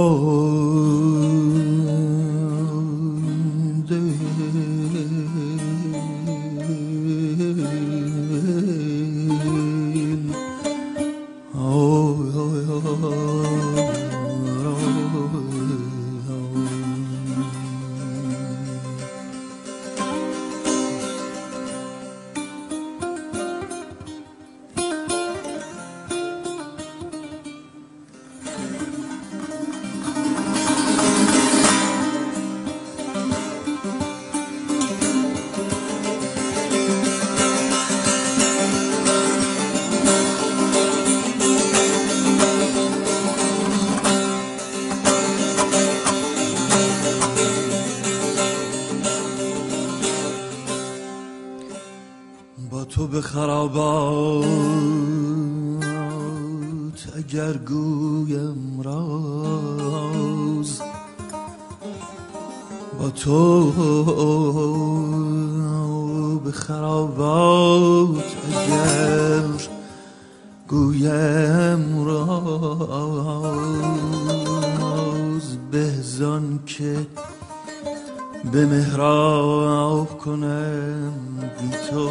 تو به خرابات اگر گویم راز، با تو به خرابات اگر گویم راز، بهزان که به محراب کنم بی تو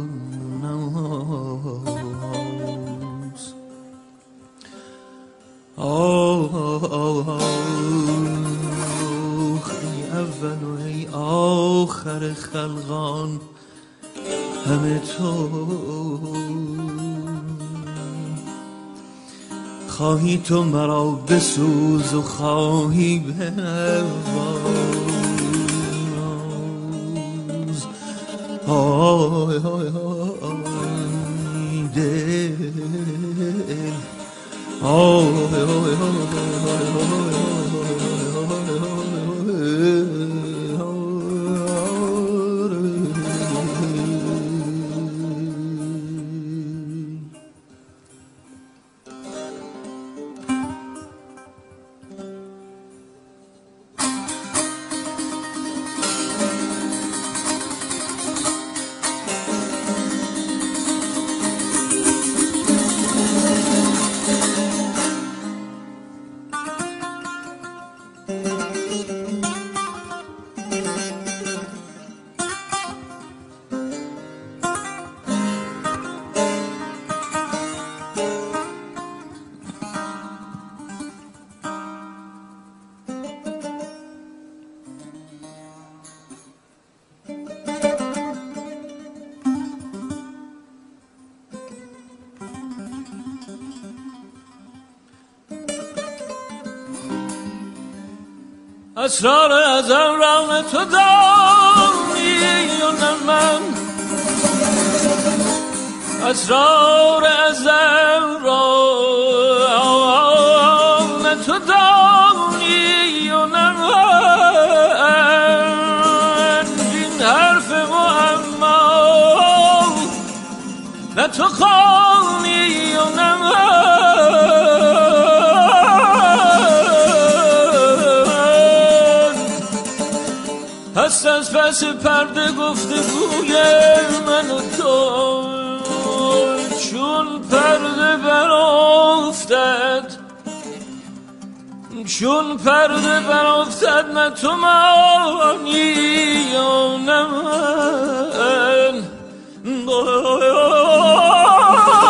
نماز. ای اول و ای آخر خلقان همه تو، خواهی تو مرا بسوز و خواهی بنواز. آی آی آی دل، آی آی آی اسرار ازل را نه تو دانی و نه من، اسرار ازل را نه تو دانی و نه من، این حرف معما نه تو خوانی و نه من. هست از پس پرده گفتگوی من و تو، چون پرده برافتد، چون پرده برافتد نه تو مانی یا نه من.